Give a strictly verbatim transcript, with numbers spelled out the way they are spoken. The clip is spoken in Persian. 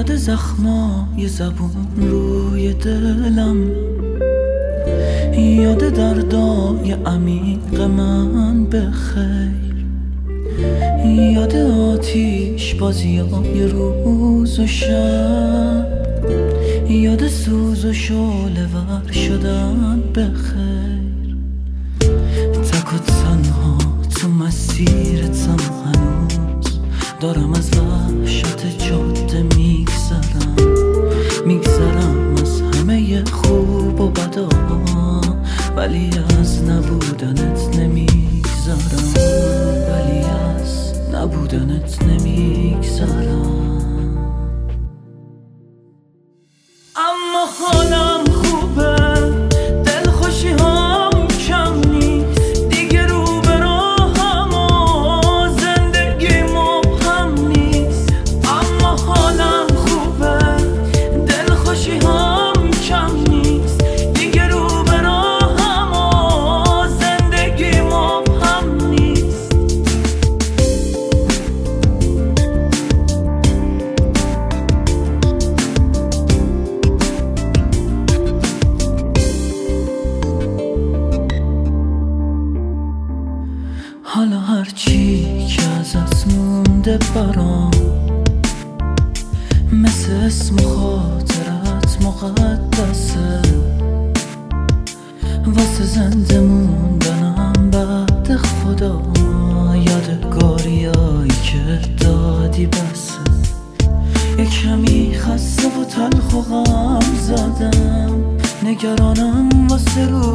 یاد زخمای زبون روی دلم، یاد دردای عمیق من به خیر، یاد آتیش بازیای روز و شب، یاد سوز و شعله ور شدن به خیر. تک و تنها تو مسیرتم هنوز، دارم از وحشت جاده میگذرم، میگذرم از همه خوب و بدا، ولی از نبودنت نمیگذرم، ولی از نبودنت نمیگذرم. اما حالم خوبه، دلخوشی هم کم نیست، دیگه رو به راهم و زندگی مبهم نیست. اما حالم خوبه، دلخوشی هم کم نیست، دیگه رو به راهم و زندگی مبهم نیست. حالا هرچی که ازت مونده برام، مثل اسم خاطرت مقدسه، واسه زنده موندنم بعد خدا، یادگاریایی که دادی بسه. یک کمی خسته و تلخ و غم زدم، نگرانم واسه رو